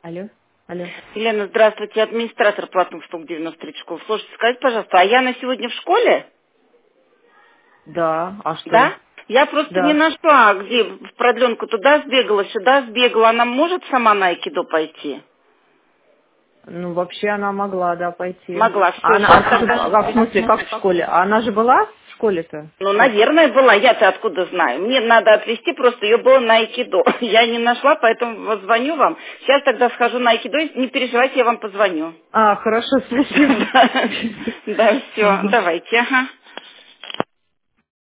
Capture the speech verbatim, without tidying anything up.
Алло, алло. Елена, здравствуйте, администратор платных услуг девяносто три школ. Слушайте, скажите, пожалуйста, а Яна сегодня в школе? Да, а что? Да? Я просто не Да. нашла, где в продленку туда сбегала, сюда сбегала. Она может сама на айкидо пойти? Ну, вообще она могла, да, пойти. Могла, А все, она, а сейчас как, тогда... а в смысле, как в школе? А она же была в школе-то? Ну, Как? наверное, была. Я-то откуда знаю? Мне надо отвезти, просто ее было на айкидо. Я не нашла, поэтому вот звоню вам. Сейчас тогда схожу на айкидо, и не переживайте, я вам позвоню. А, хорошо, спасибо. Да, все, Ага. давайте, ага.